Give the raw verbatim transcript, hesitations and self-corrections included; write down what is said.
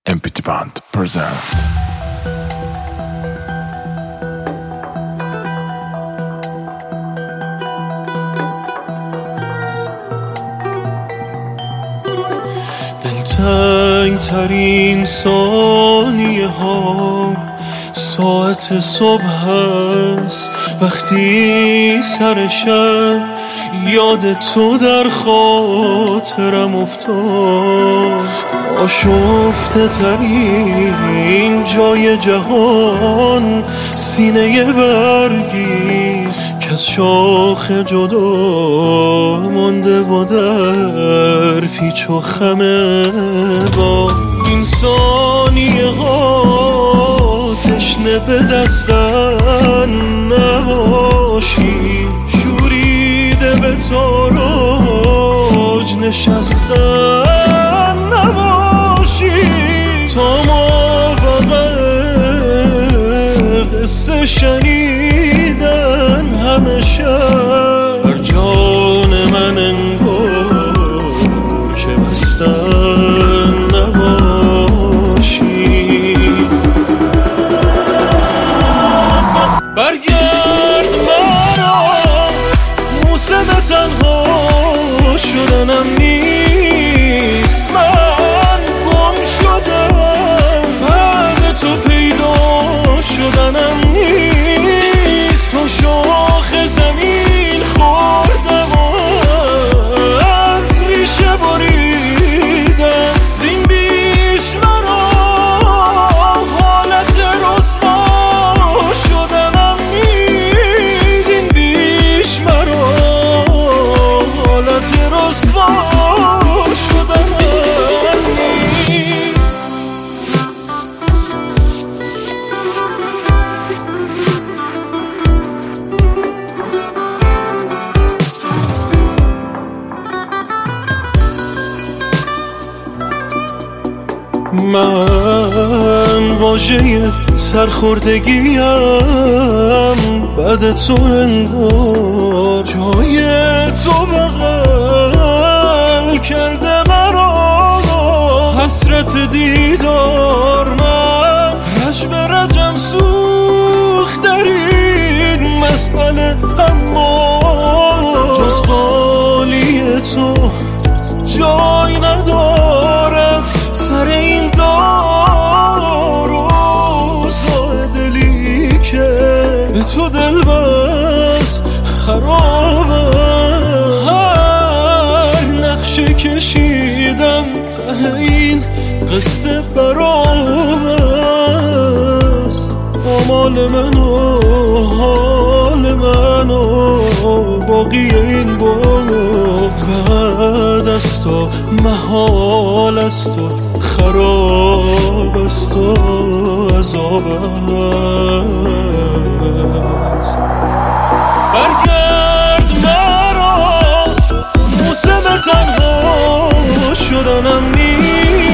Empty Band present. دلتنگ ترین ثانیه ها ساعت صبح هست، وقتی سر شب یاد تو در خاطرم افتاد. آشفته ترین جای جهان سینه برگیست که از شاخ جدا مانده و در پیچ و خم با این ثانیه ها تشنه به دستن نباشی، شوریده به تاراج نشستن نباشی، تا موافقه قصه شنیدن همه شب بر جان من انگار که بستن نباشی. برگرد مرا، موسم تنها شدنم نیست، من گم شدم بعد تو پیدا شدنم نیست. تو شاخ زمین خوردم و از ریشه بریدم، زین بیش مرا حالت رسوا شدنم نیست، زین بیش مرا حالت رسوا شدنم نیست. من واژه سرخوردگیم بعد تو انگار جای تو بغل کرده مرا، حسرت دیدار من رشم رجم سوخت در این مسئله، اما جز خالی تو جای ندارم سر این دار و زای دلی که به تو دل بس خرابم. هر نقشه کشیدم ته این قصه برام است، آمال من و حال من و باقی این بود بعد است و محال است و خراب است و عذاب است. برگرد مرا، موسم تنها شدنم نیست،